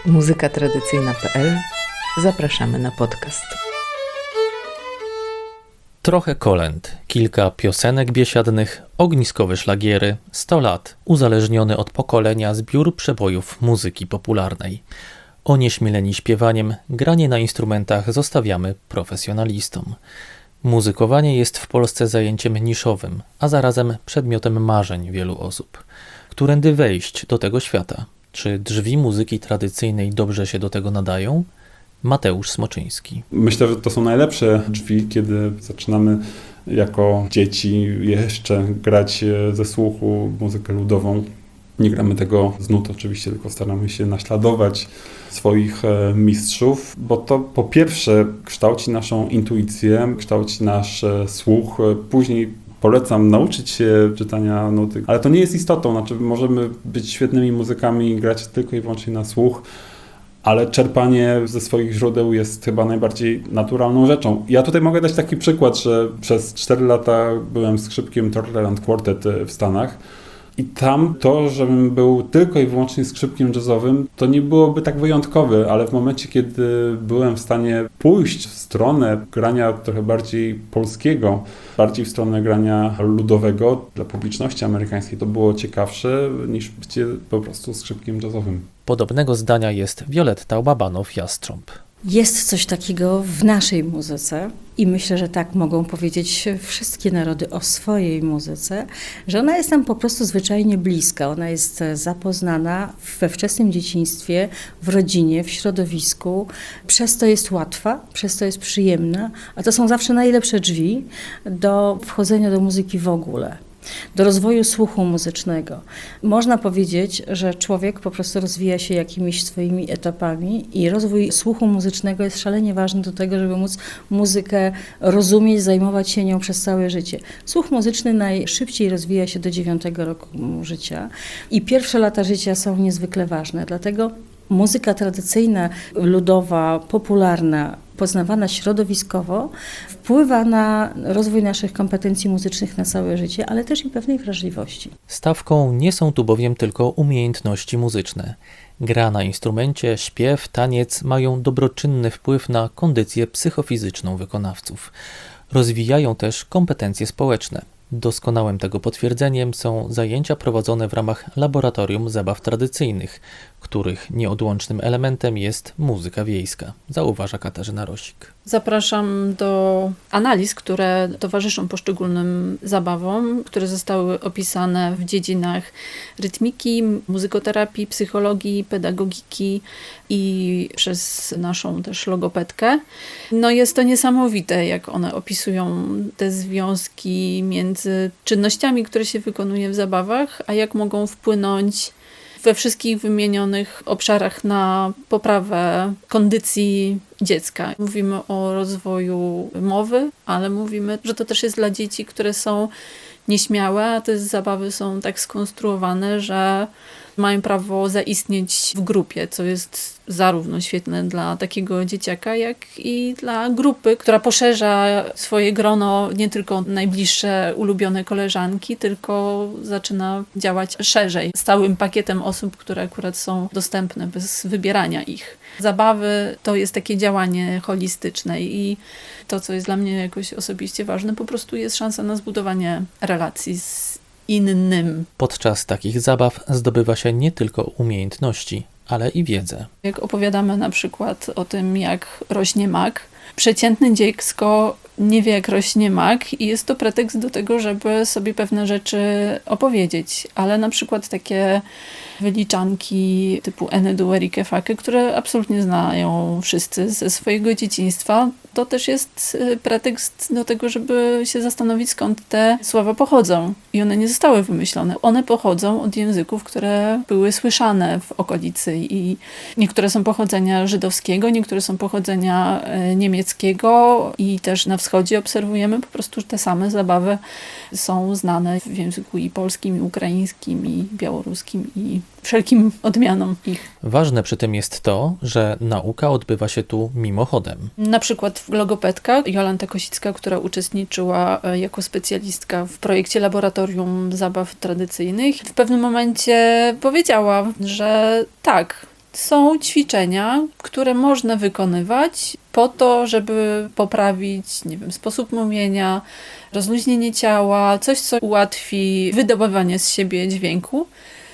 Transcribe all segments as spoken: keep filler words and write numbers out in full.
muzyka tradycyjna kropka pe el. Zapraszamy na podcast. Trochę kolęd, kilka piosenek biesiadnych, ogniskowe szlagiery, sto lat, uzależniony od pokolenia zbiór przebojów muzyki popularnej. Onieśmieleni śpiewaniem, granie na instrumentach zostawiamy profesjonalistom. Muzykowanie jest w Polsce zajęciem niszowym, a zarazem przedmiotem marzeń wielu osób. Którędy wejść do tego świata? Czy drzwi muzyki tradycyjnej dobrze się do tego nadają? Mateusz Smoczyński. Myślę, że to są najlepsze drzwi, kiedy zaczynamy jako dzieci jeszcze grać ze słuchu muzykę ludową. Nie gramy tego z nut oczywiście, tylko staramy się naśladować swoich mistrzów, bo to po pierwsze kształci naszą intuicję, kształci nasz słuch. Później polecam nauczyć się czytania nuty, ale to nie jest istotą. Znaczy możemy być świetnymi muzykami i grać tylko i wyłącznie na słuch, ale czerpanie ze swoich źródeł jest chyba najbardziej naturalną rzeczą. Ja tutaj mogę dać taki przykład, że przez cztery lata byłem skrzypkiem Torterland Quartet w Stanach i tam to, żebym był tylko i wyłącznie skrzypkiem jazzowym, to nie byłoby tak wyjątkowe, ale w momencie, kiedy byłem w stanie pójść w stronę grania trochę bardziej polskiego, bardziej w stronę grania ludowego dla publiczności amerykańskiej, to było ciekawsze niż bycie po prostu skrzypkiem jazzowym. Podobnego zdania jest Wioletta Łabanow-Jastrząb. Jest coś takiego w naszej muzyce i myślę, że tak mogą powiedzieć wszystkie narody o swojej muzyce, że ona jest nam po prostu zwyczajnie bliska. Ona jest zapoznana we wczesnym dzieciństwie, w rodzinie, w środowisku. Przez to jest łatwa, przez to jest przyjemna, a to są zawsze najlepsze drzwi do wchodzenia do muzyki w ogóle. Do rozwoju słuchu muzycznego. Można powiedzieć, że człowiek po prostu rozwija się jakimiś swoimi etapami i rozwój słuchu muzycznego jest szalenie ważny do tego, żeby móc muzykę rozumieć, zajmować się nią przez całe życie. Słuch muzyczny najszybciej rozwija się do dziewiątego roku życia i pierwsze lata życia są niezwykle ważne, dlatego muzyka tradycyjna, ludowa, popularna, poznawana środowiskowo, wpływa na rozwój naszych kompetencji muzycznych na całe życie, ale też i pewnej wrażliwości. Stawką nie są tu bowiem tylko umiejętności muzyczne. Gra na instrumencie, śpiew, taniec mają dobroczynny wpływ na kondycję psychofizyczną wykonawców. Rozwijają też kompetencje społeczne. Doskonałym tego potwierdzeniem są zajęcia prowadzone w ramach Laboratorium Zabaw Tradycyjnych, których nieodłącznym elementem jest muzyka wiejska, zauważa Katarzyna Rosik. Zapraszam do analiz, które towarzyszą poszczególnym zabawom, które zostały opisane w dziedzinach rytmiki, muzykoterapii, psychologii, pedagogiki i przez naszą też logopedkę. No jest to niesamowite, jak one opisują te związki między czynnościami, które się wykonuje w zabawach, a jak mogą wpłynąć we wszystkich wymienionych obszarach na poprawę kondycji dziecka. Mówimy o rozwoju mowy, ale mówimy, że to też jest dla dzieci, które są nieśmiałe, a te zabawy są tak skonstruowane, że mają prawo zaistnieć w grupie, co jest zarówno świetne dla takiego dzieciaka, jak i dla grupy, która poszerza swoje grono nie tylko najbliższe ulubione koleżanki, tylko zaczyna działać szerzej, z całym pakietem osób, które akurat są dostępne bez wybierania ich. Zabawy to jest takie działanie holistyczne i to, co jest dla mnie jakoś osobiście ważne, po prostu jest szansa na zbudowanie relacji z innym. Podczas takich zabaw zdobywa się nie tylko umiejętności, ale i wiedzę. Jak opowiadamy na przykład o tym, jak rośnie mak, przeciętne dziecko nie wie, jak rośnie mak i jest to pretekst do tego, żeby sobie pewne rzeczy opowiedzieć, ale na przykład takie wyliczanki typu Enedu, Erike, Fake, które absolutnie znają wszyscy ze swojego dzieciństwa, to też jest pretekst do tego, żeby się zastanowić, skąd te słowa pochodzą. I one nie zostały wymyślone. One pochodzą od języków, które były słyszane w okolicy i niektóre są pochodzenia żydowskiego, niektóre są pochodzenia niemieckiego i też na wschodzie obserwujemy po prostu, że te same zabawy są znane w języku i polskim, i ukraińskim, i białoruskim, i wszelkim odmianom ich. Ważne przy tym jest to, że nauka odbywa się tu mimochodem. Na przykład logopedka Jolanta Kosicka, która uczestniczyła jako specjalistka w projekcie Laboratorium Zabaw Tradycyjnych, w pewnym momencie powiedziała, że tak, Są ćwiczenia, które można wykonywać po to, żeby poprawić, nie wiem, sposób mówienia, rozluźnienie ciała, coś, co ułatwi wydobywanie z siebie dźwięku.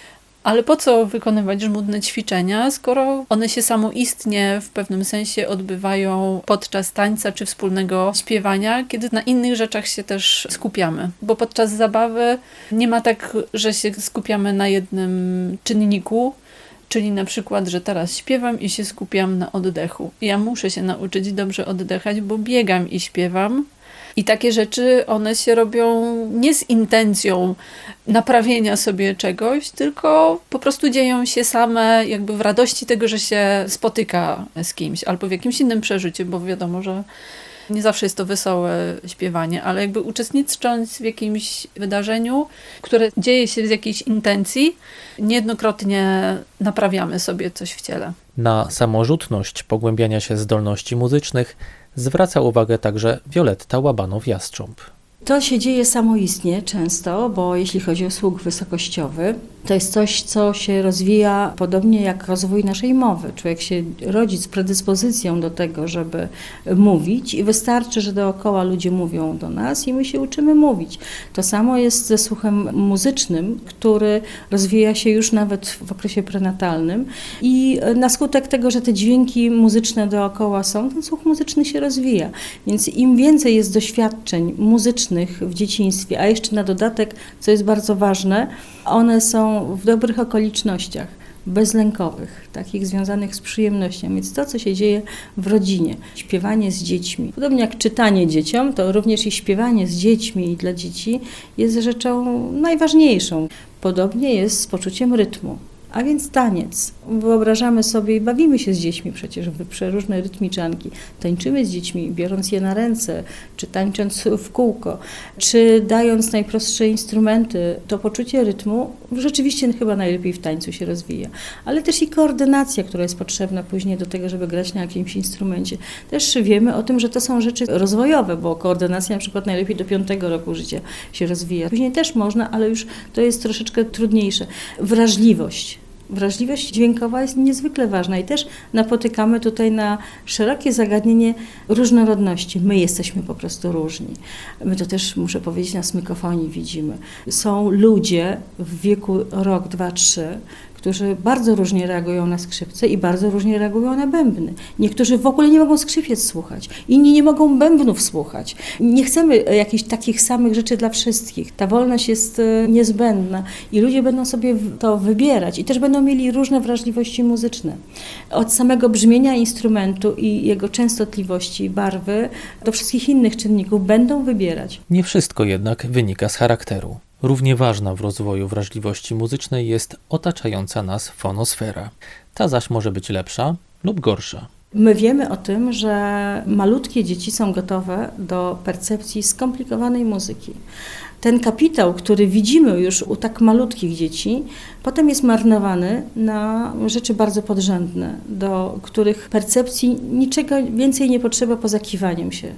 Ale po co wykonywać żmudne ćwiczenia, skoro one się samoistnie w pewnym sensie odbywają podczas tańca czy wspólnego śpiewania, kiedy na innych rzeczach się też skupiamy. Bo podczas zabawy nie ma tak, że się skupiamy na jednym czynniku, czyli na przykład, że teraz śpiewam i się skupiam na oddechu. Ja muszę się nauczyć dobrze oddychać, bo biegam i śpiewam. I takie rzeczy, one się robią nie z intencją naprawienia sobie czegoś, tylko po prostu dzieją się same jakby w radości tego, że się spotyka z kimś albo w jakimś innym przeżyciu, bo wiadomo, że nie zawsze jest to wesołe śpiewanie, ale jakby uczestnicząc w jakimś wydarzeniu, które dzieje się z jakiejś intencji, niejednokrotnie naprawiamy sobie coś w ciele. Na samorzutność pogłębiania się zdolności muzycznych zwraca uwagę także Wioletta Łabanow-Jastrząb. To się dzieje samoistnie często, bo jeśli chodzi o słuch wysokościowy, to jest coś, co się rozwija podobnie jak rozwój naszej mowy. Człowiek się rodzi z predyspozycją do tego, żeby mówić i wystarczy, że dookoła ludzie mówią do nas i my się uczymy mówić. To samo jest ze słuchem muzycznym, który rozwija się już nawet w okresie prenatalnym i na skutek tego, że te dźwięki muzyczne dookoła są, ten słuch muzyczny się rozwija. Więc im więcej jest doświadczeń muzycznych w dzieciństwie, a jeszcze na dodatek, co jest bardzo ważne, one są w dobrych okolicznościach, bezlękowych, takich związanych z przyjemnością. Więc to, co się dzieje w rodzinie, śpiewanie z dziećmi, podobnie jak czytanie dzieciom, to również i śpiewanie z dziećmi i dla dzieci jest rzeczą najważniejszą. Podobnie jest z poczuciem rytmu. A więc taniec. Wyobrażamy sobie i bawimy się z dziećmi przecież w przeróżne rytmiczanki. Tańczymy z dziećmi, biorąc je na ręce, czy tańcząc w kółko, czy dając najprostsze instrumenty. To poczucie rytmu rzeczywiście chyba najlepiej w tańcu się rozwija. Ale też i koordynacja, która jest potrzebna później do tego, żeby grać na jakimś instrumencie. Też wiemy o tym, że to są rzeczy rozwojowe, bo koordynacja na przykład najlepiej do piątego roku życia się rozwija. Później też można, ale już to jest troszeczkę trudniejsze. Wrażliwość. Wrażliwość dźwiękowa jest niezwykle ważna i też napotykamy tutaj na szerokie zagadnienie różnorodności. My jesteśmy po prostu różni. My to też, muszę powiedzieć, na smykofonii widzimy. Są ludzie w wieku rok, dwa, trzy, którzy bardzo różnie reagują na skrzypce i bardzo różnie reagują na bębny. Niektórzy w ogóle nie mogą skrzypiec słuchać, inni nie mogą bębnów słuchać. Nie chcemy jakichś takich samych rzeczy dla wszystkich. Ta wolność jest niezbędna i ludzie będą sobie to wybierać i też będą mieli różne wrażliwości muzyczne. Od samego brzmienia instrumentu i jego częstotliwości i barwy do wszystkich innych czynników będą wybierać. Nie wszystko jednak wynika z charakteru. Równie ważna w rozwoju wrażliwości muzycznej jest otaczająca nas fonosfera. Ta zaś może być lepsza lub gorsza. My wiemy o tym, że malutkie dzieci są gotowe do percepcji skomplikowanej muzyki. Ten kapitał, który widzimy już u tak malutkich dzieci, potem jest marnowany na rzeczy bardzo podrzędne, do których percepcji niczego więcej nie potrzeba poza kiwaniem się.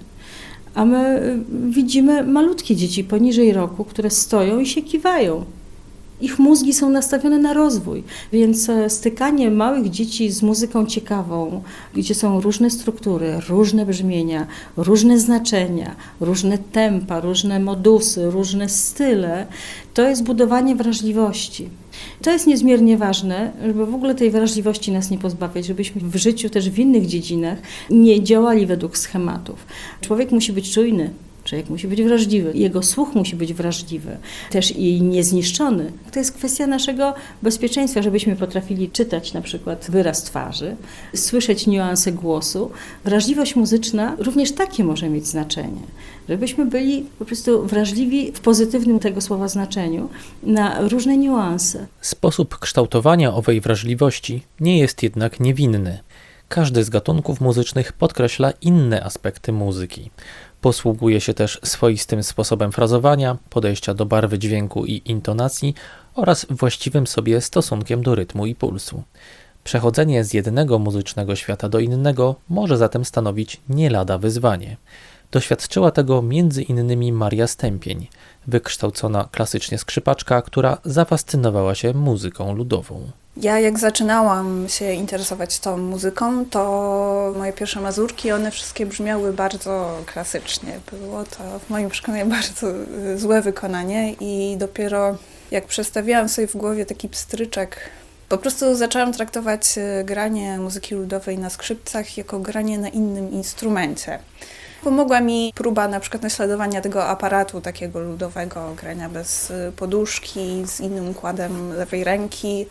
A my widzimy malutkie dzieci poniżej roku, które stoją i się kiwają. Ich mózgi są nastawione na rozwój, więc stykanie małych dzieci z muzyką ciekawą, gdzie są różne struktury, różne brzmienia, różne znaczenia, różne tempa, różne modusy, różne style, to jest budowanie wrażliwości. To jest niezmiernie ważne, żeby w ogóle tej wrażliwości nas nie pozbawiać, żebyśmy w życiu też w innych dziedzinach nie działali według schematów. Człowiek musi być czujny. Człowiek musi być wrażliwy, jego słuch musi być wrażliwy, też i niezniszczony. To jest kwestia naszego bezpieczeństwa, żebyśmy potrafili czytać na przykład wyraz twarzy, słyszeć niuanse głosu. Wrażliwość muzyczna również takie może mieć znaczenie, żebyśmy byli po prostu wrażliwi w pozytywnym tego słowa znaczeniu na różne niuanse. Sposób kształtowania owej wrażliwości nie jest jednak niewinny. Każdy z gatunków muzycznych podkreśla inne aspekty muzyki. Posługuje się też swoistym sposobem frazowania, podejścia do barwy dźwięku i intonacji oraz właściwym sobie stosunkiem do rytmu i pulsu. Przechodzenie z jednego muzycznego świata do innego może zatem stanowić nie lada wyzwanie. Doświadczyła tego między innymi Maria Stępień, wykształcona klasycznie skrzypaczka, która zafascynowała się muzyką ludową. Ja jak zaczynałam się interesować tą muzyką, to moje pierwsze mazurki, one wszystkie brzmiały bardzo klasycznie. Było to w moim przekonaniu bardzo złe wykonanie i dopiero jak przestawiałam sobie w głowie taki pstryczek, po prostu zaczęłam traktować granie muzyki ludowej na skrzypcach jako granie na innym instrumencie. Pomogła mi próba na przykład naśladowania tego aparatu takiego ludowego, grania bez poduszki, z innym układem lewej ręki,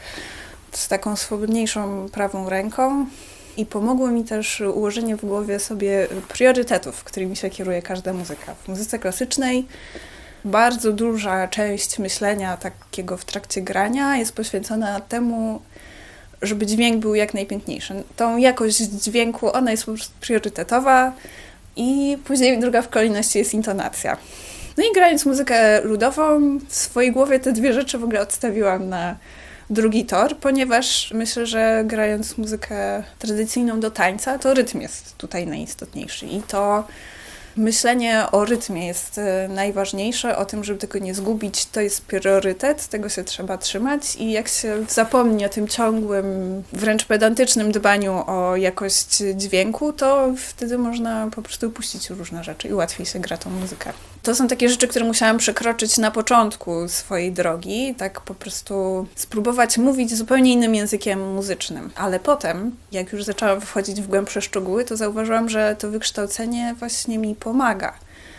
z taką swobodniejszą prawą ręką. I pomogło mi też ułożenie w głowie sobie priorytetów, którymi się kieruje każda muzyka. W muzyce klasycznej bardzo duża część myślenia takiego w trakcie grania jest poświęcona temu, żeby dźwięk był jak najpiękniejszy. Tą jakość dźwięku, ona jest po prostu priorytetowa i później druga w kolejności jest intonacja. No i grając muzykę ludową, w swojej głowie te dwie rzeczy w ogóle odstawiłam na drugi tor, ponieważ myślę, że grając muzykę tradycyjną do tańca, to rytm jest tutaj najistotniejszy i to myślenie o rytmie jest najważniejsze, o tym, żeby tego nie zgubić, to jest priorytet, tego się trzeba trzymać i jak się zapomni o tym ciągłym, wręcz pedantycznym dbaniu o jakość dźwięku, to wtedy można po prostu upuścić różne rzeczy i łatwiej się gra tą muzykę. To są takie rzeczy, które musiałam przekroczyć na początku swojej drogi, tak po prostu spróbować mówić zupełnie innym językiem muzycznym. Ale potem, jak już zaczęłam wchodzić w głębsze szczegóły, to zauważyłam, że to wykształcenie właśnie mi pomaga.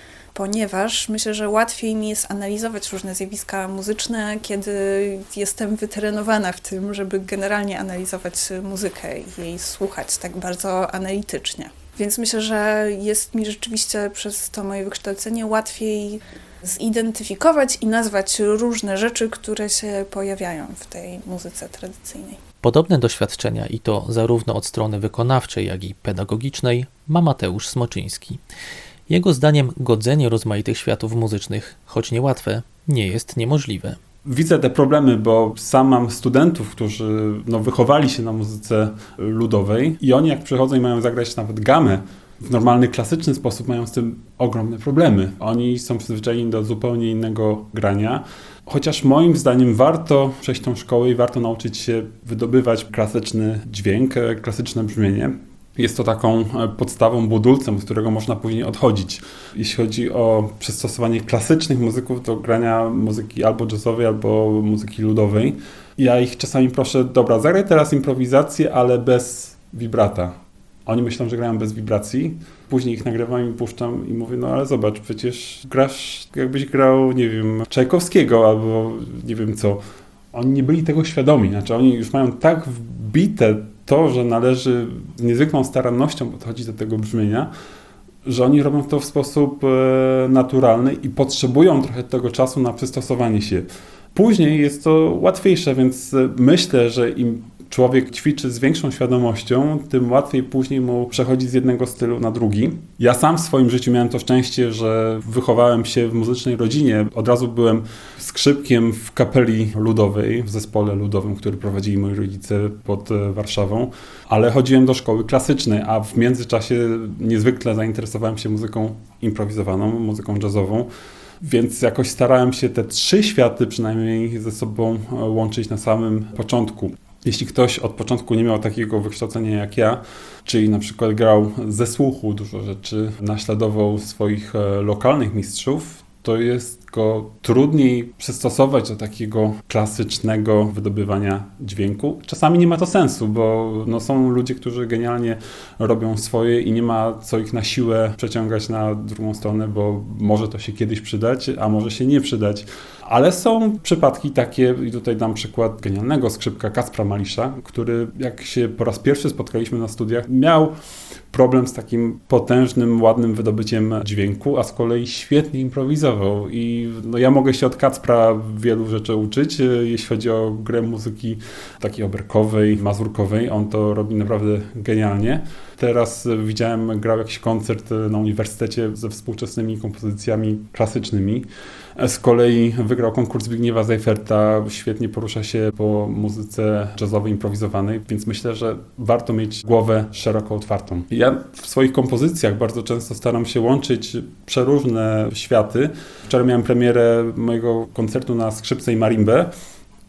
Ponieważ myślę, że łatwiej mi jest analizować różne zjawiska muzyczne, kiedy jestem wytrenowana w tym, żeby generalnie analizować muzykę i jej słuchać tak bardzo analitycznie. Więc myślę, że jest mi rzeczywiście przez to moje wykształcenie łatwiej zidentyfikować i nazwać różne rzeczy, które się pojawiają w tej muzyce tradycyjnej. Podobne doświadczenia, i to zarówno od strony wykonawczej, jak i pedagogicznej, ma Mateusz Smoczyński. Jego zdaniem godzenie rozmaitych światów muzycznych, choć niełatwe, nie jest niemożliwe. Widzę te problemy, bo sam mam studentów, którzy no, wychowali się na muzyce ludowej i oni jak przychodzą i mają zagrać nawet gamę w normalny, klasyczny sposób, mają z tym ogromne problemy. Oni są przyzwyczajeni do zupełnie innego grania, chociaż moim zdaniem warto przejść tą szkołę i warto nauczyć się wydobywać klasyczny dźwięk, klasyczne brzmienie. Jest to taką podstawą, budulcem, z którego można później odchodzić. Jeśli chodzi o przystosowanie klasycznych muzyków do grania muzyki albo jazzowej, albo muzyki ludowej, ja ich czasami proszę, dobra, zagraj teraz improwizację, ale bez vibrata. Oni myślą, że grają bez wibracji. Później ich nagrywam i puszczam i mówię, no ale zobacz, przecież grasz jakbyś grał, nie wiem, Czajkowskiego albo nie wiem co. Oni nie byli tego świadomi, znaczy oni już mają tak wbite to, że należy z niezwykłą starannością podchodzić do tego brzmienia, że oni robią to w sposób e, naturalny i potrzebują trochę tego czasu na przystosowanie się. Później jest to łatwiejsze, więc myślę, że im człowiek ćwiczy z większą świadomością, tym łatwiej później mu przechodzić z jednego stylu na drugi. Ja sam w swoim życiu miałem to szczęście, że wychowałem się w muzycznej rodzinie. Od razu byłem skrzypkiem w kapeli ludowej, w zespole ludowym, który prowadzili moi rodzice pod Warszawą, ale chodziłem do szkoły klasycznej, a w międzyczasie niezwykle zainteresowałem się muzyką improwizowaną, muzyką jazzową. Więc jakoś starałem się te trzy światy przynajmniej ze sobą łączyć na samym początku. Jeśli ktoś od początku nie miał takiego wykształcenia jak ja, czyli na przykład grał ze słuchu dużo rzeczy, naśladował swoich lokalnych mistrzów, to jest go trudniej przystosować do takiego klasycznego wydobywania dźwięku. Czasami nie ma to sensu, bo no, są ludzie, którzy genialnie robią swoje i nie ma co ich na siłę przeciągać na drugą stronę, bo może to się kiedyś przydać, a może się nie przydać. Ale są przypadki takie, i tutaj dam przykład genialnego skrzypka Kacpra Malisza, który jak się po raz pierwszy spotkaliśmy na studiach, miał problem z takim potężnym, ładnym wydobyciem dźwięku, a z kolei świetnie improwizował. I no, ja mogę się od Kacpra wielu rzeczy uczyć, jeśli chodzi o grę muzyki takiej oberkowej, mazurkowej. On to robi naprawdę genialnie. Teraz widziałem, grał jakiś koncert na uniwersytecie ze współczesnymi kompozycjami klasycznymi. Z kolei wygrał konkurs Zbigniewa Seiferta, świetnie porusza się po muzyce jazzowej, improwizowanej, więc myślę, że warto mieć głowę szeroko otwartą. Ja w swoich kompozycjach bardzo często staram się łączyć przeróżne światy. Wczoraj miałem premierę mojego koncertu na skrzypce i marimbę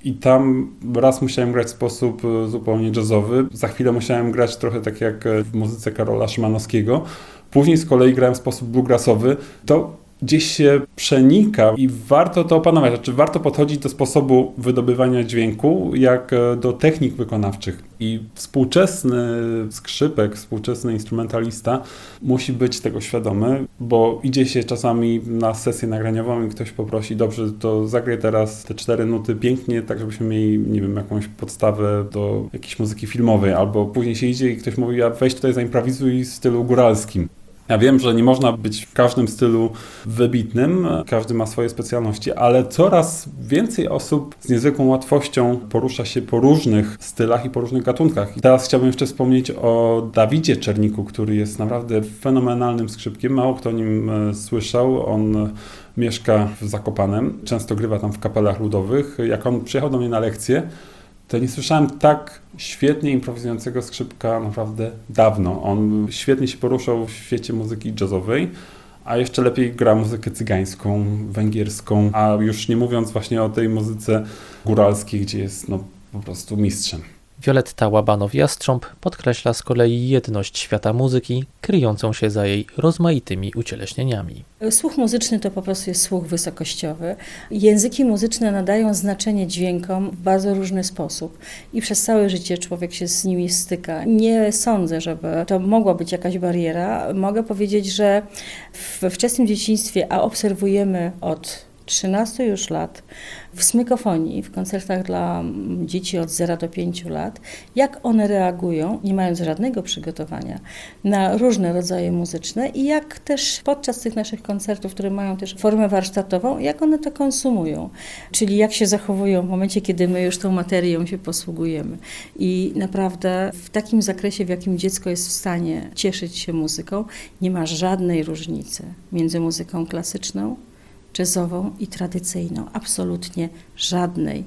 I tam raz musiałem grać w sposób zupełnie jazzowy, za chwilę musiałem grać trochę tak jak w muzyce Karola Szymanowskiego. Później z kolei grałem w sposób bluegrassowy. To gdzieś się przenika i warto to opanować. Znaczy warto podchodzić do sposobu wydobywania dźwięku jak do technik wykonawczych. I współczesny skrzypek, współczesny instrumentalista musi być tego świadomy, bo idzie się czasami na sesję nagraniową i ktoś poprosi, dobrze, to zagraj teraz te cztery nuty pięknie, tak żebyśmy mieli, nie wiem, jakąś podstawę do jakiejś muzyki filmowej, albo później się idzie i ktoś mówi, a weź tutaj zaimprowizuj w stylu góralskim. Ja wiem, że nie można być w każdym stylu wybitnym, każdy ma swoje specjalności, ale coraz więcej osób z niezwykłą łatwością porusza się po różnych stylach i po różnych gatunkach. I teraz chciałbym jeszcze wspomnieć o Dawidzie Czerniku, który jest naprawdę fenomenalnym skrzypkiem. Mało kto o nim słyszał. On mieszka w Zakopanem, często grywa tam w kapelach ludowych. Jak on przyjechał do mnie na lekcję, to nie słyszałem tak świetnie improwizującego skrzypka naprawdę dawno. On świetnie się poruszał w świecie muzyki jazzowej, a jeszcze lepiej gra muzykę cygańską, węgierską, a już nie mówiąc właśnie o tej muzyce góralskiej, gdzie jest no, po prostu mistrzem. Wioletta Łabanow-Jastrząb podkreśla z kolei jedność świata muzyki, kryjącą się za jej rozmaitymi ucieleśnieniami. Słuch muzyczny to po prostu jest słuch wysokościowy. Języki muzyczne nadają znaczenie dźwiękom w bardzo różny sposób i przez całe życie człowiek się z nimi styka. Nie sądzę, żeby to mogła być jakaś bariera. Mogę powiedzieć, że we wczesnym dzieciństwie, a obserwujemy od trzynastu już lat w smykofonii, w koncertach dla dzieci od zera do pięciu lat, jak one reagują, nie mając żadnego przygotowania, na różne rodzaje muzyczne i jak też podczas tych naszych koncertów, które mają też formę warsztatową, jak one to konsumują, czyli jak się zachowują w momencie, kiedy my już tą materią się posługujemy. I naprawdę w takim zakresie, w jakim dziecko jest w stanie cieszyć się muzyką, nie ma żadnej różnicy między muzyką klasyczną, jazzową i tradycyjną. Absolutnie żadnej.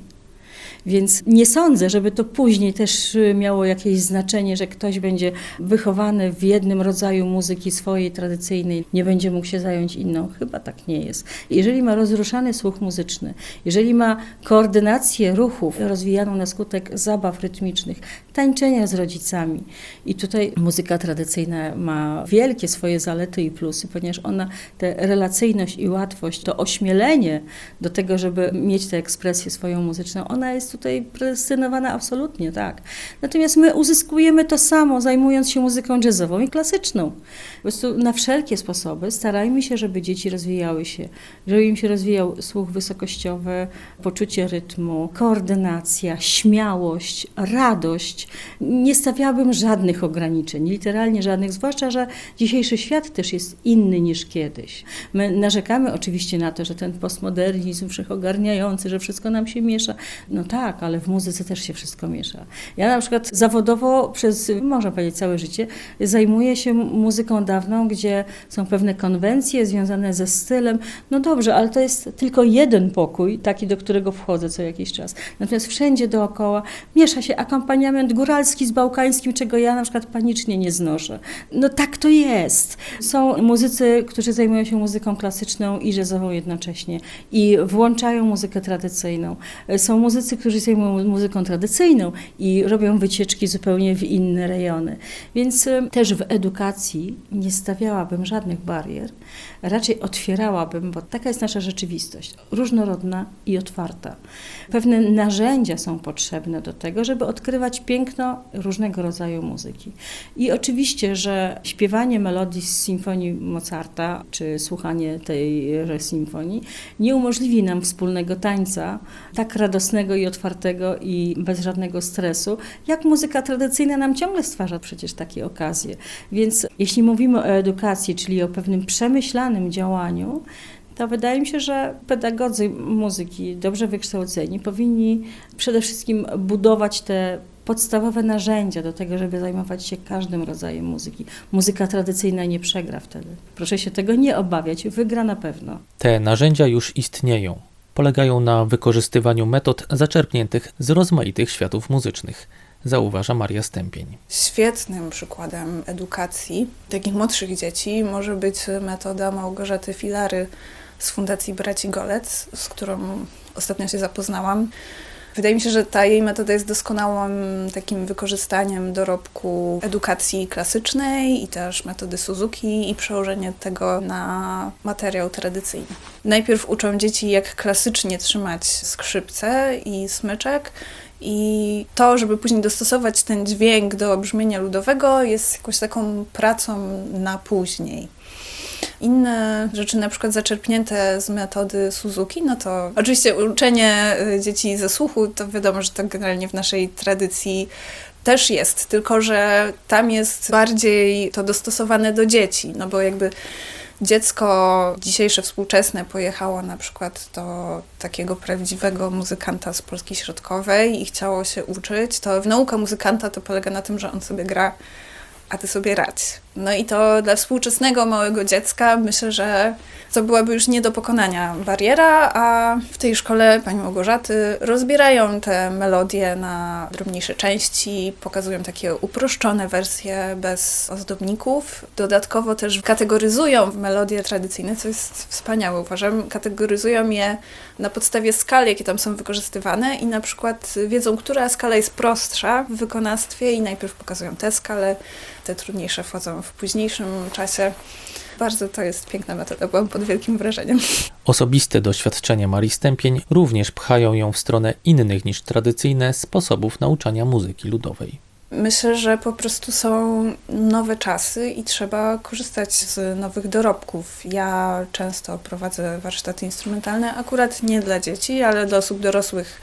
Więc nie sądzę, żeby to później też miało jakieś znaczenie, że ktoś będzie wychowany w jednym rodzaju muzyki swojej tradycyjnej, nie będzie mógł się zająć inną. Chyba tak nie jest. Jeżeli ma rozruszany słuch muzyczny, jeżeli ma koordynację ruchów rozwijaną na skutek zabaw rytmicznych, tańczenia z rodzicami i tutaj muzyka tradycyjna ma wielkie swoje zalety i plusy, ponieważ ona tę relacyjność i łatwość, to ośmielenie do tego, żeby mieć tę ekspresję swoją muzyczną, ona jest tutaj predestynowana absolutnie, tak. Natomiast my uzyskujemy to samo, zajmując się muzyką jazzową i klasyczną. Po prostu na wszelkie sposoby starajmy się, żeby dzieci rozwijały się, żeby im się rozwijał słuch wysokościowy, poczucie rytmu, koordynacja, śmiałość, radość. Nie stawiałabym żadnych ograniczeń, literalnie żadnych, zwłaszcza, że dzisiejszy świat też jest inny niż kiedyś. My narzekamy oczywiście na to, że ten postmodernizm wszechogarniający, że wszystko nam się miesza. No tak, ale w muzyce też się wszystko miesza. Ja na przykład zawodowo przez, można powiedzieć, całe życie zajmuję się muzyką dawną, gdzie są pewne konwencje związane ze stylem. No dobrze, ale to jest tylko jeden pokój, taki, do którego wchodzę co jakiś czas. Natomiast wszędzie dookoła miesza się akompaniament góralski z bałkańskim, czego ja na przykład panicznie nie znoszę. No tak to jest. Są muzycy, którzy zajmują się muzyką klasyczną i jazzową jednocześnie i włączają muzykę tradycyjną. Są muzycy, którzy zajmują muzyką tradycyjną i robią wycieczki zupełnie w inne rejony. Więc też w edukacji nie stawiałabym żadnych barier, raczej otwierałabym, bo taka jest nasza rzeczywistość, różnorodna i otwarta. Pewne narzędzia są potrzebne do tego, żeby odkrywać piękno różnego rodzaju muzyki. I oczywiście, że śpiewanie melodii z symfonii Mozarta, czy słuchanie tej symfonii nie umożliwi nam wspólnego tańca, tak radosnego i otwartego i bez żadnego stresu, jak muzyka tradycyjna nam ciągle stwarza przecież takie okazje. Więc jeśli mówimy o edukacji, czyli o pewnym przemyślanym działaniu, to wydaje mi się, że pedagodzy muzyki, dobrze wykształceni, powinni przede wszystkim budować te podstawowe narzędzia do tego, żeby zajmować się każdym rodzajem muzyki. Muzyka tradycyjna nie przegra wtedy. Proszę się tego nie obawiać, wygra na pewno. Te narzędzia już istnieją. Polegają na wykorzystywaniu metod zaczerpniętych z rozmaitych światów muzycznych, zauważa Maria Stępień. Świetnym przykładem edukacji takich młodszych dzieci może być metoda Małgorzaty Filary z Fundacji Braci Golec, z którą ostatnio się zapoznałam. Wydaje mi się, że ta jej metoda jest doskonałym takim wykorzystaniem dorobku edukacji klasycznej i też metody Suzuki i przełożenie tego na materiał tradycyjny. Najpierw uczą dzieci, jak klasycznie trzymać skrzypce i smyczek, i to, żeby później dostosować ten dźwięk do brzmienia ludowego, jest jakąś taką pracą na później. Inne rzeczy, na przykład zaczerpnięte z metody Suzuki, no to oczywiście uczenie dzieci ze słuchu, to wiadomo, że to generalnie w naszej tradycji też jest, tylko że tam jest bardziej to dostosowane do dzieci, no bo jakby dziecko dzisiejsze, współczesne pojechało na przykład do takiego prawdziwego muzykanta z Polski Środkowej i chciało się uczyć, to nauka muzykanta to polega na tym, że on sobie gra, a ty sobie radź. No i to dla współczesnego małego dziecka myślę, że to byłaby już nie do pokonania bariera, a w tej szkole pani Małgorzaty rozbierają te melodie na drobniejsze części, pokazują takie uproszczone wersje bez ozdobników. Dodatkowo też kategoryzują melodie tradycyjne, co jest wspaniałe, uważam. Kategoryzują je na podstawie skal, jakie tam są wykorzystywane i na przykład wiedzą, która skala jest prostsza w wykonawstwie i najpierw pokazują tę skalę, te trudniejsze wchodzą w późniejszym czasie. Bardzo to jest piękna metoda, byłam pod wielkim wrażeniem. Osobiste doświadczenia Marii Stępień również pchają ją w stronę innych niż tradycyjne sposobów nauczania muzyki ludowej. Myślę, że po prostu są nowe czasy i trzeba korzystać z nowych dorobków. Ja często prowadzę warsztaty instrumentalne, akurat nie dla dzieci, ale dla osób dorosłych,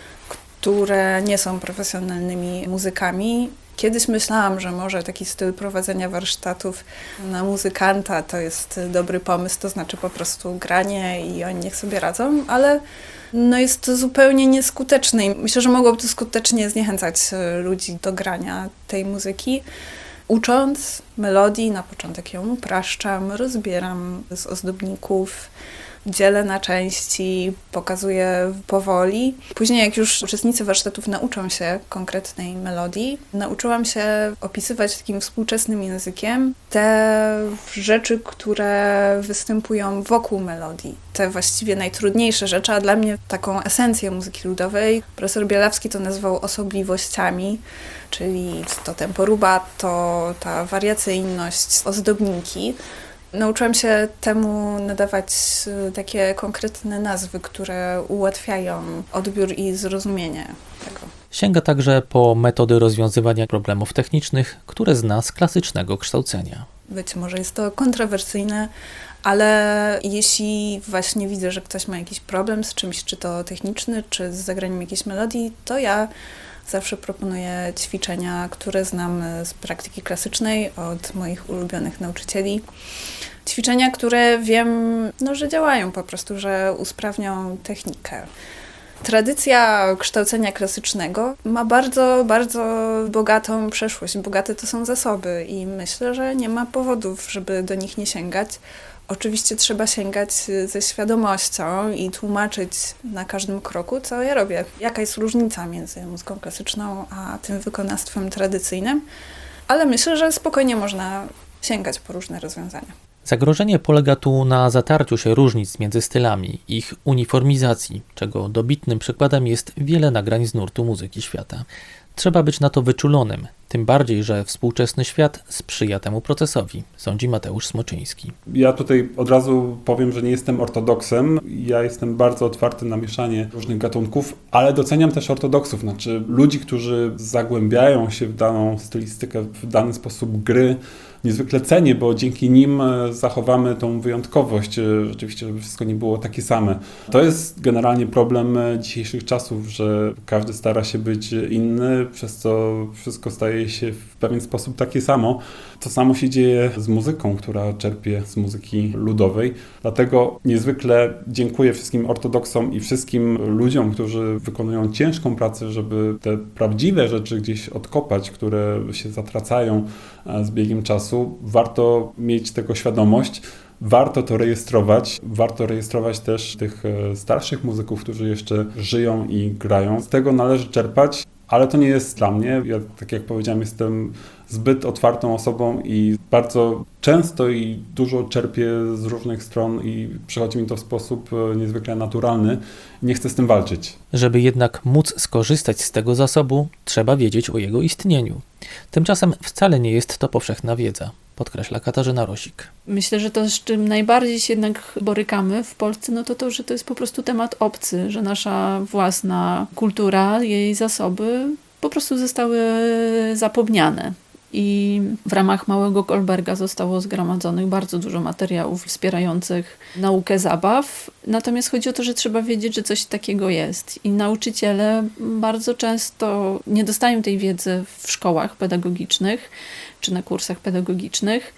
które nie są profesjonalnymi muzykami. Kiedyś myślałam, że może taki styl prowadzenia warsztatów na muzykanta to jest dobry pomysł, to znaczy po prostu granie i oni niech sobie radzą, ale no jest to zupełnie nieskuteczne i myślę, że mogłoby to skutecznie zniechęcać ludzi do grania tej muzyki. Ucząc melodii, na początek ją upraszczam, rozbieram z ozdobników, dzielę na części, pokazuję powoli. Później jak już uczestnicy warsztatów nauczą się konkretnej melodii, nauczyłam się opisywać takim współczesnym językiem te rzeczy, które występują wokół melodii. Te właściwie najtrudniejsze rzeczy, a dla mnie taką esencję muzyki ludowej profesor Bielawski to nazwał osobliwościami, czyli to tempo rubato, ta wariacyjność, ozdobniki. Nauczyłam się temu nadawać takie konkretne nazwy, które ułatwiają odbiór i zrozumienie tego. Sięga także po metody rozwiązywania problemów technicznych, które zna z klasycznego kształcenia. Być może jest to kontrowersyjne, ale jeśli właśnie widzę, że ktoś ma jakiś problem z czymś, czy to techniczny, czy z zagraniem jakiejś melodii, to ja zawsze proponuję ćwiczenia, które znam z praktyki klasycznej od moich ulubionych nauczycieli. Ćwiczenia, które wiem, no, że działają po prostu, że usprawnią technikę. Tradycja kształcenia klasycznego ma bardzo, bardzo bogatą przeszłość. Bogate to są zasoby i myślę, że nie ma powodów, żeby do nich nie sięgać. Oczywiście trzeba sięgać ze świadomością i tłumaczyć na każdym kroku, co ja robię. Jaka jest różnica między muzyką klasyczną a tym wykonawstwem tradycyjnym, ale myślę, że spokojnie można sięgać po różne rozwiązania. Zagrożenie polega tu na zatarciu się różnic między stylami, ich uniformizacji, czego dobitnym przykładem jest wiele nagrań z nurtu muzyki świata. Trzeba być na to wyczulonym, tym bardziej, że współczesny świat sprzyja temu procesowi, sądzi Mateusz Smoczyński. Ja tutaj od razu powiem, że nie jestem ortodoksem. Ja jestem bardzo otwarty na mieszanie różnych gatunków, ale doceniam też ortodoksów, znaczy ludzi, którzy zagłębiają się w daną stylistykę, w dany sposób gry. Niezwykle cenię, bo dzięki nim zachowamy tą wyjątkowość, rzeczywiście, żeby wszystko nie było takie same. To jest generalnie problem dzisiejszych czasów, że każdy stara się być inny, przez co wszystko staje się w pewien sposób takie samo. To samo się dzieje z muzyką, która czerpie z muzyki ludowej. Dlatego niezwykle dziękuję wszystkim ortodoksom i wszystkim ludziom, którzy wykonują ciężką pracę, żeby te prawdziwe rzeczy gdzieś odkopać, które się zatracają z biegiem czasu. Warto mieć tego świadomość, warto to rejestrować, warto rejestrować też tych starszych muzyków, którzy jeszcze żyją i grają. Z tego należy czerpać, ale to nie jest dla mnie. Ja, tak jak powiedziałem, jestem zbyt otwartą osobą i bardzo często i dużo czerpię z różnych stron i przychodzi mi to w sposób niezwykle naturalny. Nie chcę z tym walczyć. Żeby jednak móc skorzystać z tego zasobu, trzeba wiedzieć o jego istnieniu. Tymczasem wcale nie jest to powszechna wiedza, podkreśla Katarzyna Rosik. Myślę, że to, z czym najbardziej się jednak borykamy w Polsce, no to to, że to jest po prostu temat obcy, że nasza własna kultura, jej zasoby po prostu zostały zapomniane. I w ramach Małego Kolberga zostało zgromadzonych bardzo dużo materiałów wspierających naukę zabaw. Natomiast chodzi o to, że trzeba wiedzieć, że coś takiego jest. I nauczyciele bardzo często nie dostają tej wiedzy w szkołach pedagogicznych czy na kursach pedagogicznych,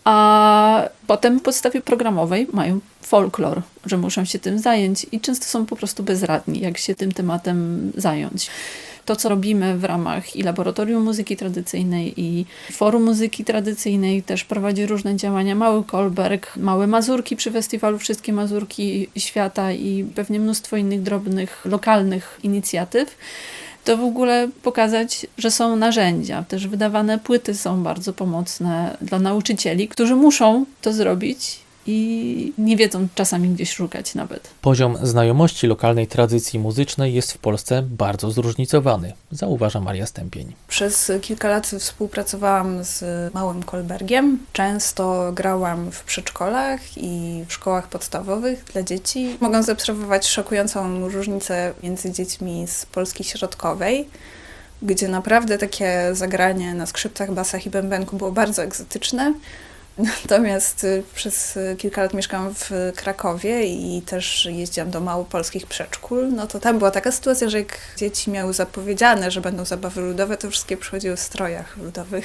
a potem w podstawie programowej mają folklor, że muszą się tym zająć i często są po prostu bezradni, jak się tym tematem zająć. To, co robimy w ramach i Laboratorium Muzyki Tradycyjnej, i Forum Muzyki Tradycyjnej, też prowadzi różne działania. Mały Kolberg, Małe Mazurki przy festiwalu Wszystkie Mazurki Świata i pewnie mnóstwo innych drobnych, lokalnych inicjatyw. To w ogóle pokazać, że są narzędzia. Też wydawane płyty są bardzo pomocne dla nauczycieli, którzy muszą to zrobić i nie wiedzą czasami gdzieś szukać nawet. Poziom znajomości lokalnej tradycji muzycznej jest w Polsce bardzo zróżnicowany, zauważa Maria Stępień. Przez kilka lat współpracowałam z Małym Kolbergiem. Często grałam w przedszkolach i w szkołach podstawowych dla dzieci. Mogę zaobserwować szokującą różnicę między dziećmi z Polski Środkowej, gdzie naprawdę takie zagranie na skrzypcach, basach i bębenku było bardzo egzotyczne. Natomiast przez kilka lat mieszkałam w Krakowie i też jeździłam do małopolskich przedszkól, no to tam była taka sytuacja, że jak dzieci miały zapowiedziane, że będą zabawy ludowe, to wszystkie przychodziły w strojach ludowych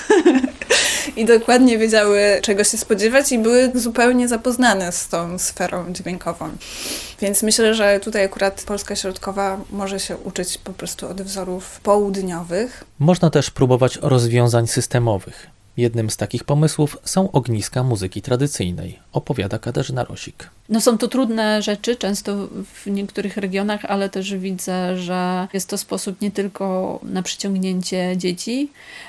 i dokładnie wiedziały, czego się spodziewać i były zupełnie zapoznane z tą sferą dźwiękową. Więc myślę, że tutaj akurat Polska Środkowa może się uczyć po prostu od wzorów południowych. Można też próbować rozwiązań systemowych. Jednym z takich pomysłów są ogniska muzyki tradycyjnej, opowiada Katarzyna Rosik. No są to trudne rzeczy, często w niektórych regionach, ale też widzę, że jest to sposób nie tylko na przyciągnięcie dzieci,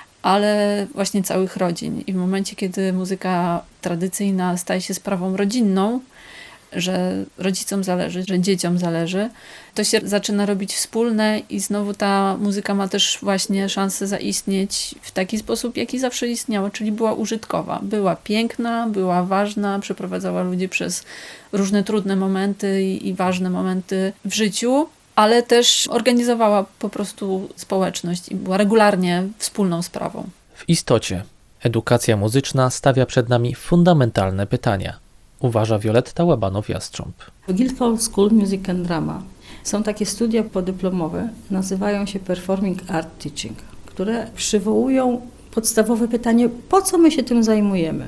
ale właśnie całych rodzin. I w momencie, kiedy muzyka tradycyjna staje się sprawą rodzinną, że rodzicom zależy, że dzieciom zależy, to się zaczyna robić wspólne i znowu ta muzyka ma też właśnie szansę zaistnieć w taki sposób, jaki zawsze istniała, czyli była użytkowa. Była piękna, była ważna, przeprowadzała ludzi przez różne trudne momenty i, i ważne momenty w życiu, ale też organizowała po prostu społeczność i była regularnie wspólną sprawą. W istocie edukacja muzyczna stawia przed nami fundamentalne pytania, uważa Wioletta Łabanow-Jastrząb. W Guildhall School Music and Drama są takie studia podyplomowe, nazywają się Performing Art Teaching, które przywołują podstawowe pytanie, po co my się tym zajmujemy?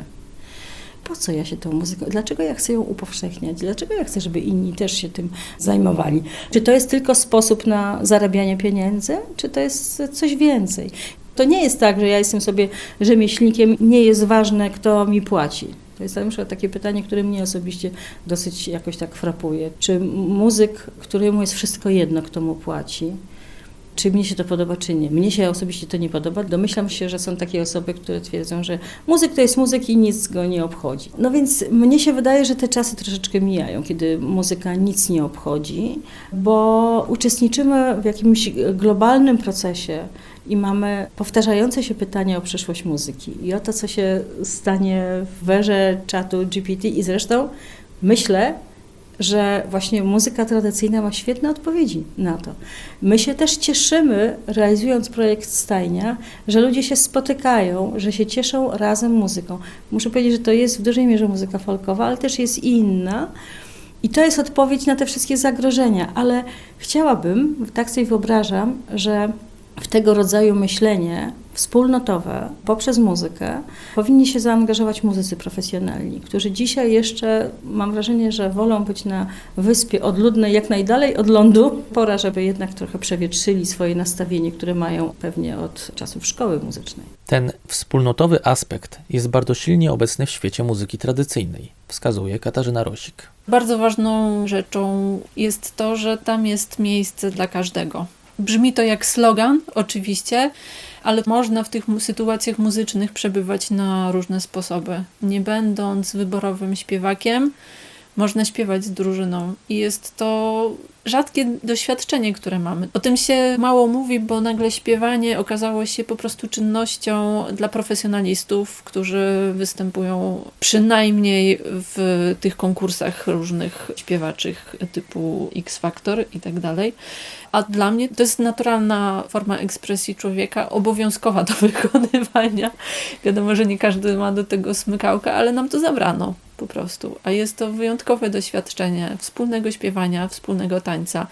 Po co ja się tą muzyką, dlaczego ja chcę ją upowszechniać? Dlaczego ja chcę, żeby inni też się tym zajmowali? Czy to jest tylko sposób na zarabianie pieniędzy, czy to jest coś więcej? To nie jest tak, że ja jestem sobie rzemieślnikiem, nie jest ważne, kto mi płaci. To jest na przykład takie pytanie, które mnie osobiście dosyć jakoś tak frapuje. Czy muzyk, któremu jest wszystko jedno, kto mu płaci, czy mnie się to podoba, czy nie? Mnie się osobiście to nie podoba. Domyślam się, że są takie osoby, które twierdzą, że muzyk to jest muzyk i nic go nie obchodzi. No więc mnie się wydaje, że te czasy troszeczkę mijają, kiedy muzyka nic nie obchodzi, bo uczestniczymy w jakimś globalnym procesie i mamy powtarzające się pytania o przyszłość muzyki i o to, co się stanie w erze czatu G P T i zresztą myślę, że właśnie muzyka tradycyjna ma świetne odpowiedzi na to. My się też cieszymy, realizując projekt Stajnia, że ludzie się spotykają, że się cieszą razem muzyką. Muszę powiedzieć, że to jest w dużej mierze muzyka folkowa, ale też jest i inna. I to jest odpowiedź na te wszystkie zagrożenia, ale chciałabym, tak sobie wyobrażam, że w tego rodzaju myślenie wspólnotowe poprzez muzykę powinni się zaangażować muzycy profesjonalni, którzy dzisiaj jeszcze, mam wrażenie, że wolą być na wyspie odludnej jak najdalej od lądu. Pora, żeby jednak trochę przewietrzyli swoje nastawienie, które mają pewnie od czasów szkoły muzycznej. Ten wspólnotowy aspekt jest bardzo silnie obecny w świecie muzyki tradycyjnej, wskazuje Katarzyna Rosik. Bardzo ważną rzeczą jest to, że tam jest miejsce dla każdego. Brzmi to jak slogan, oczywiście, ale można w tych mu- sytuacjach muzycznych przebywać na różne sposoby. Nie będąc wyborowym śpiewakiem, można śpiewać z drużyną i jest to rzadkie doświadczenie, które mamy. O tym się mało mówi, bo nagle śpiewanie okazało się po prostu czynnością dla profesjonalistów, którzy występują przynajmniej w tych konkursach różnych śpiewaczych typu X Factor i tak dalej. A dla mnie to jest naturalna forma ekspresji człowieka, obowiązkowa do wykonywania. Wiadomo, że nie każdy ma do tego smykałka, ale nam to zabrano po prostu. A jest to wyjątkowe doświadczenie wspólnego śpiewania, wspólnego tańca.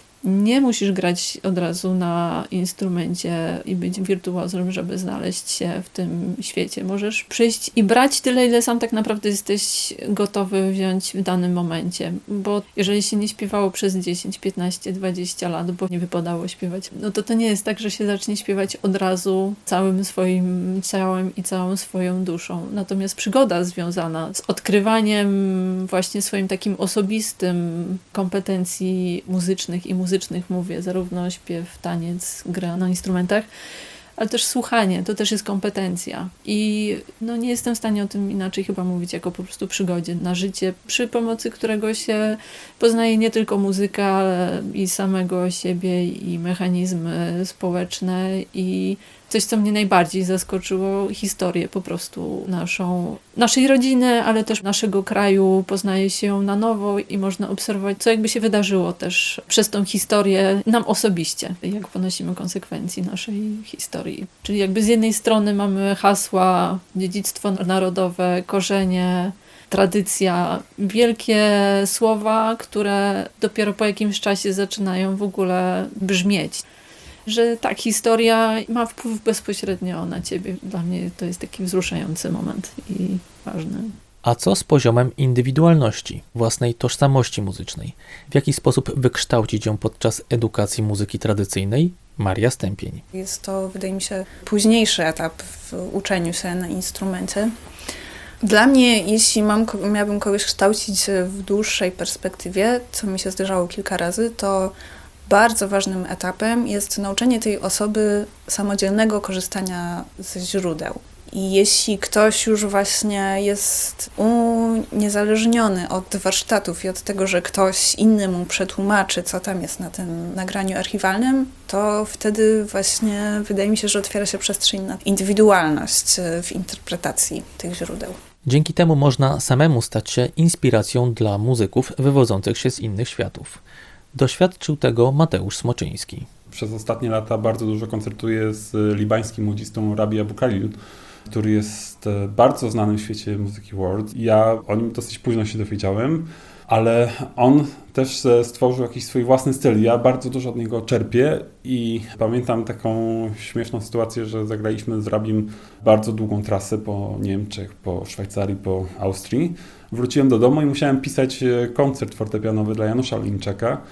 Nie musisz grać od razu na instrumencie i być wirtuozem, żeby znaleźć się w tym świecie. Możesz przyjść i brać tyle, ile sam tak naprawdę jesteś gotowy wziąć w danym momencie. Bo jeżeli się nie śpiewało przez dziesięć, piętnaście, dwadzieścia lat, bo nie wypadało śpiewać, no to to nie jest tak, że się zacznie śpiewać od razu całym swoim ciałem i całą swoją duszą. Natomiast przygoda związana z odkrywaniem właśnie swoim takim osobistym kompetencji muzycznych i muzycznych, mówię, zarówno śpiew, taniec, gra na instrumentach, ale też słuchanie, to też jest kompetencja. I no nie jestem w stanie o tym inaczej chyba mówić, jako po prostu przygodzie na życie, przy pomocy którego się poznaje nie tylko muzykę, ale i samego siebie, i mechanizmy społeczne, i coś, co mnie najbardziej zaskoczyło, historię po prostu naszą, naszej rodziny, ale też naszego kraju. Poznaje się ją na nowo i można obserwować, co jakby się wydarzyło też przez tą historię nam osobiście, jak ponosimy konsekwencje naszej historii. Czyli jakby z jednej strony mamy hasła, dziedzictwo narodowe, korzenie, tradycja, wielkie słowa, które dopiero po jakimś czasie zaczynają w ogóle brzmieć. Że tak, historia ma wpływ bezpośrednio na ciebie. Dla mnie to jest taki wzruszający moment i ważny. A co z poziomem indywidualności, własnej tożsamości muzycznej? W jaki sposób wykształcić ją podczas edukacji muzyki tradycyjnej? Maria Stępień. Jest to, wydaje mi się, późniejszy etap w uczeniu się na instrumencie. Dla mnie, jeśli mam, miałabym kogoś kształcić w dłuższej perspektywie, co mi się zdarzało kilka razy, to bardzo ważnym etapem jest nauczenie tej osoby samodzielnego korzystania ze źródeł. I jeśli ktoś już właśnie jest uniezależniony od warsztatów i od tego, że ktoś inny mu przetłumaczy, co tam jest na tym nagraniu archiwalnym, to wtedy właśnie wydaje mi się, że otwiera się przestrzeń na indywidualność w interpretacji tych źródeł. Dzięki temu można samemu stać się inspiracją dla muzyków wywodzących się z innych światów. Doświadczył tego Mateusz Smoczyński. Przez ostatnie lata bardzo dużo koncertuję z libańskim młodzistą Rabi Abu Khalil, który jest bardzo znany w świecie muzyki world. Ja o nim dosyć późno się dowiedziałem, ale on też stworzył jakiś swój własny styl. Ja bardzo dużo od niego czerpię i pamiętam taką śmieszną sytuację, że zagraliśmy z Rabim bardzo długą trasę po Niemczech, po Szwajcarii, po Austrii. Wróciłem do domu i musiałem pisać koncert fortepianowy dla Janusza Linczeka.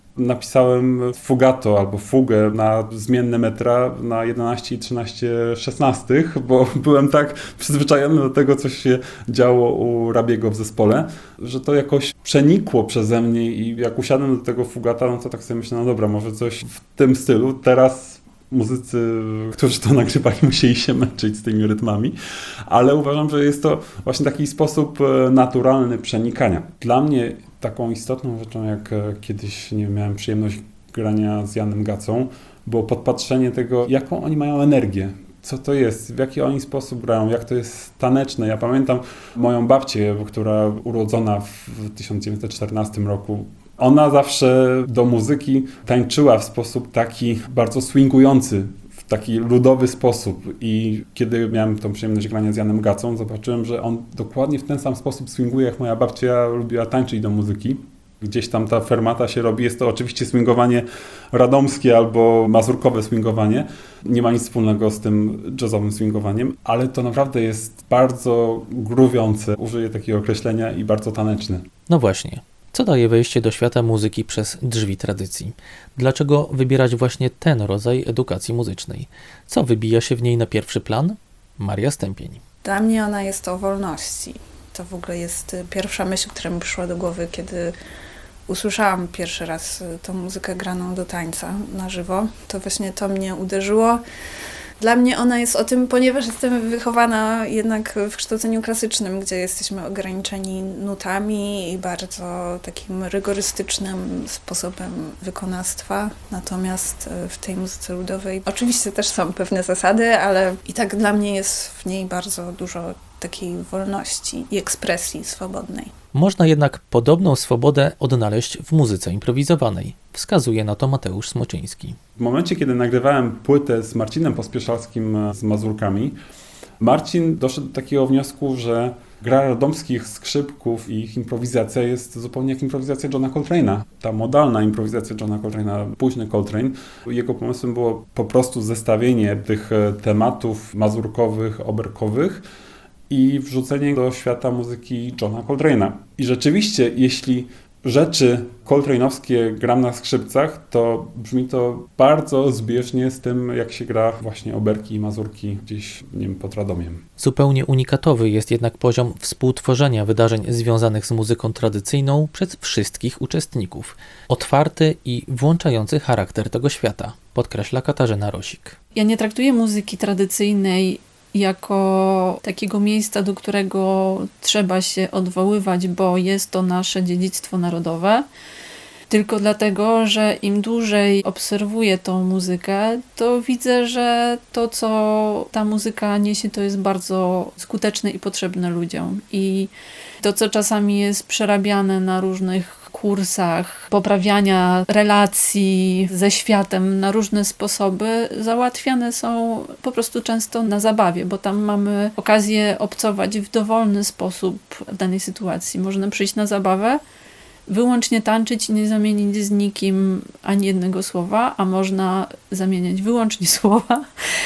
Napisałem fugato albo fugę na zmienne metra na jedenaście i trzynaście szesnastych, bo byłem tak przyzwyczajony do tego, co się działo u Rabiego w zespole, że to jakoś przenikło przeze mnie i jak usiadłem do tego fugata, no to tak sobie myślę, no dobra, może coś w tym stylu. Teraz muzycy, którzy to nagrywali, musieli się męczyć z tymi rytmami, ale uważam, że jest to właśnie taki sposób naturalny przenikania. Dla mnie taką istotną rzeczą, jak kiedyś nie wiem, miałem przyjemność grania z Janem Gacą, było podpatrzenie tego, jaką oni mają energię, co to jest, w jaki oni sposób grają, jak to jest taneczne. Ja pamiętam moją babcię, która urodzona w tysiąc dziewięćset czternastym roku, ona zawsze do muzyki tańczyła w sposób taki bardzo swingujący, w taki ludowy sposób. I kiedy miałem tą przyjemność grania z Janem Gacą, zobaczyłem, że on dokładnie w ten sam sposób swinguje, jak moja babcia lubiła tańczyć do muzyki. Gdzieś tam ta fermata się robi. Jest to oczywiście swingowanie radomskie albo mazurkowe swingowanie. Nie ma nic wspólnego z tym jazzowym swingowaniem, ale to naprawdę jest bardzo gruwiące, użyję takiego określenia, i bardzo taneczne. No właśnie. Co daje wejście do świata muzyki przez drzwi tradycji? Dlaczego wybierać właśnie ten rodzaj edukacji muzycznej? Co wybija się w niej na pierwszy plan? Maria Stępień. Dla mnie ona jest o wolności. To w ogóle jest pierwsza myśl, która mi przyszła do głowy, kiedy usłyszałam pierwszy raz tą muzykę graną do tańca na żywo. To właśnie to mnie uderzyło. Dla mnie ona jest o tym, ponieważ jestem wychowana jednak w kształceniu klasycznym, gdzie jesteśmy ograniczeni nutami i bardzo takim rygorystycznym sposobem wykonawstwa. Natomiast w tej muzyce ludowej oczywiście też są pewne zasady, ale i tak dla mnie jest w niej bardzo dużo takiej wolności i ekspresji swobodnej. Można jednak podobną swobodę odnaleźć w muzyce improwizowanej. Wskazuje na to Mateusz Smoczyński. W momencie, kiedy nagrywałem płytę z Marcinem Pospieszalskim z Mazurkami, Marcin doszedł do takiego wniosku, że gra radomskich skrzypków i ich improwizacja jest zupełnie jak improwizacja Johna Coltrane'a. Ta modalna improwizacja Johna Coltrane'a, późny Coltrane. Jego pomysłem było po prostu zestawienie tych tematów mazurkowych, oberkowych i wrzucenie do świata muzyki Johna Coltrane'a. I rzeczywiście, jeśli rzeczy coltrane'owskie gram na skrzypcach, to brzmi to bardzo zbieżnie z tym, jak się gra właśnie oberki i mazurki gdzieś, nie wiem, pod Radomiem. Zupełnie unikatowy jest jednak poziom współtworzenia wydarzeń związanych z muzyką tradycyjną przez wszystkich uczestników. Otwarty i włączający charakter tego świata, podkreśla Katarzyna Rosik. Ja nie traktuję muzyki tradycyjnej jako takiego miejsca, do którego trzeba się odwoływać, bo jest to nasze dziedzictwo narodowe. Tylko dlatego, że im dłużej obserwuję tą muzykę, to widzę, że to, co ta muzyka niesie, to jest bardzo skuteczne i potrzebne ludziom. I to, co czasami jest przerabiane na różnych kursach poprawiania relacji ze światem na różne sposoby, załatwiane są po prostu często na zabawie, bo tam mamy okazję obcować w dowolny sposób w danej sytuacji. Można przyjść na zabawę, wyłącznie tańczyć i nie zamienić z nikim ani jednego słowa, a można zamieniać wyłącznie słowa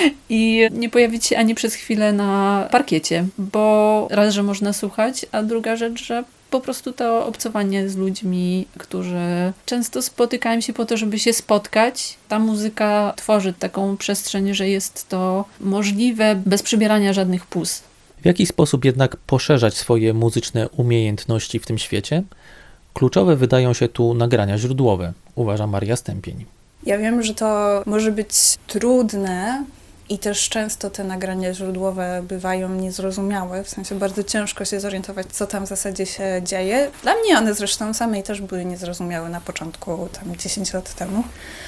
i nie pojawić się ani przez chwilę na parkiecie, bo raz, że można słuchać, a druga rzecz, że po prostu to obcowanie z ludźmi, którzy często spotykają się po to, żeby się spotkać. Ta muzyka tworzy taką przestrzeń, że jest to możliwe bez przybierania żadnych puz. W jaki sposób jednak poszerzać swoje muzyczne umiejętności w tym świecie? Kluczowe wydają się tu nagrania źródłowe, uważa Maria Stępień. Ja wiem, że to może być trudne i też często te nagrania źródłowe bywają niezrozumiałe, w sensie bardzo ciężko się zorientować, co tam w zasadzie się dzieje. Dla mnie one zresztą samej też były niezrozumiałe na początku, tam dziesięć lat temu.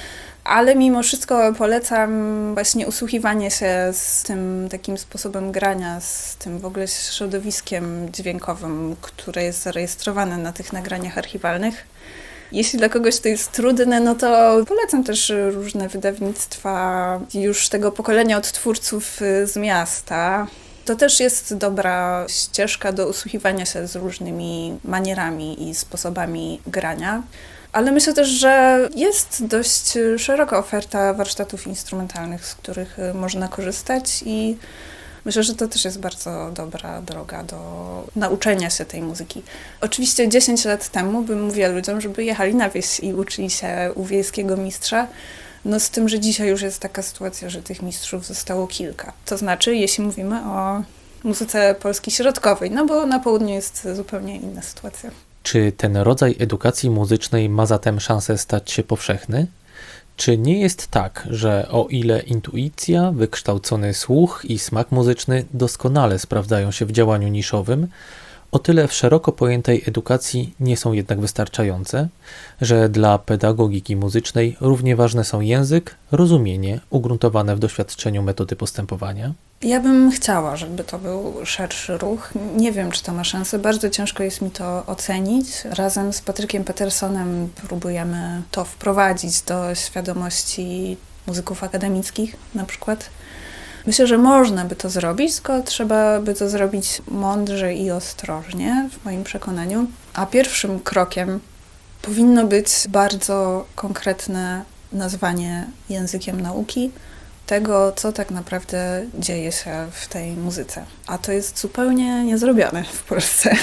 Ale mimo wszystko polecam właśnie usłuchiwanie się z tym takim sposobem grania, z tym w ogóle środowiskiem dźwiękowym, które jest zarejestrowane na tych nagraniach archiwalnych. Jeśli dla kogoś to jest trudne, no to polecam też różne wydawnictwa już tego pokolenia odtwórców z miasta. To też jest dobra ścieżka do usłuchiwania się z różnymi manierami i sposobami grania. Ale myślę też, że jest dość szeroka oferta warsztatów instrumentalnych, z których można korzystać i myślę, że to też jest bardzo dobra droga do nauczenia się tej muzyki. Oczywiście dziesięć lat temu bym mówiła ludziom, żeby jechali na wieś i uczyli się u wiejskiego mistrza, no z tym, że dzisiaj już jest taka sytuacja, że tych mistrzów zostało kilka. To znaczy, jeśli mówimy o muzyce Polski środkowej, no bo na południu jest zupełnie inna sytuacja. Czy ten rodzaj edukacji muzycznej ma zatem szansę stać się powszechny? Czy nie jest tak, że o ile intuicja, wykształcony słuch i smak muzyczny doskonale sprawdzają się w działaniu niszowym, o tyle w szeroko pojętej edukacji nie są jednak wystarczające, że dla pedagogiki muzycznej równie ważne są język, rozumienie ugruntowane w doświadczeniu metody postępowania? Ja bym chciała, żeby to był szerszy ruch. Nie wiem, czy to ma szansę. Bardzo ciężko jest mi to ocenić. Razem z Patrykiem Petersonem próbujemy to wprowadzić do świadomości muzyków akademickich na przykład. Myślę, że można by to zrobić, tylko trzeba by to zrobić mądrze i ostrożnie, w moim przekonaniu. A pierwszym krokiem powinno być bardzo konkretne nazwanie językiem nauki tego, co tak naprawdę dzieje się w tej muzyce. A to jest zupełnie niezrobione w Polsce.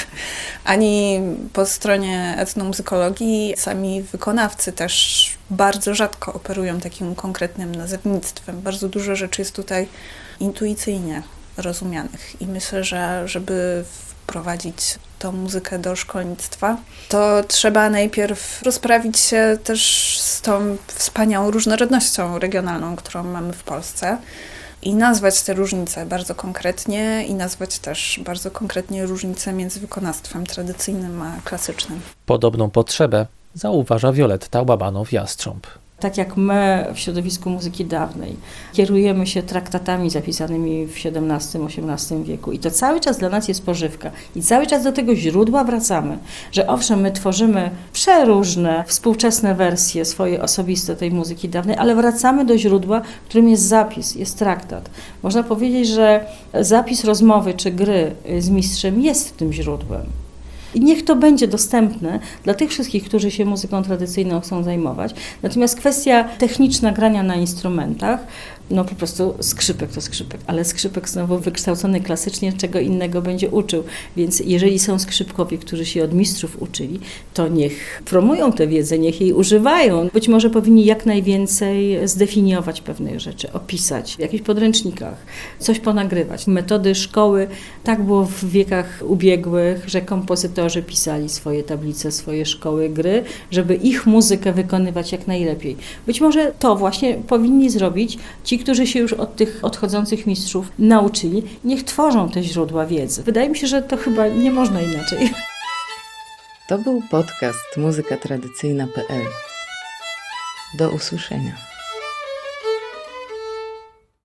Ani po stronie etnomuzykologii sami wykonawcy też bardzo rzadko operują takim konkretnym nazewnictwem. Bardzo dużo rzeczy jest tutaj intuicyjnie rozumianych i myślę, że żeby wprowadzić tą muzykę do szkolnictwa, to trzeba najpierw rozprawić się też z tą wspaniałą różnorodnością regionalną, którą mamy w Polsce. i nazwać te różnice bardzo konkretnie i nazwać też bardzo konkretnie różnice między wykonawstwem tradycyjnym a klasycznym. Podobną potrzebę zauważa Wioletta Łabanow-Jastrząb. Tak jak my w środowisku muzyki dawnej kierujemy się traktatami zapisanymi w siedemnastym osiemnastym wieku i to cały czas dla nas jest pożywka i cały czas do tego źródła wracamy, że owszem, my tworzymy przeróżne współczesne wersje swoje osobiste tej muzyki dawnej, ale wracamy do źródła, którym jest zapis, jest traktat. Można powiedzieć, że zapis rozmowy czy gry z mistrzem jest tym źródłem. I niech to będzie dostępne dla tych wszystkich, którzy się muzyką tradycyjną chcą zajmować. Natomiast kwestia techniczna grania na instrumentach, no po prostu skrzypek to skrzypek, ale skrzypek znowu wykształcony klasycznie czego innego będzie uczył. Więc jeżeli są skrzypkowie, którzy się od mistrzów uczyli, to niech promują tę wiedzę, niech jej używają. Być może powinni jak najwięcej zdefiniować pewnych rzeczy, opisać w jakichś podręcznikach, coś ponagrywać. Metody szkoły, tak było w wiekach ubiegłych, że kompozytorzy pisali swoje tablice, swoje szkoły gry, żeby ich muzykę wykonywać jak najlepiej. Być może to właśnie powinni zrobić ci, którzy się już od tych odchodzących mistrzów nauczyli, niech tworzą te źródła wiedzy. Wydaje mi się, że to chyba nie można inaczej. To był podcast muzyka tradycyjna kropka pe el. Do usłyszenia.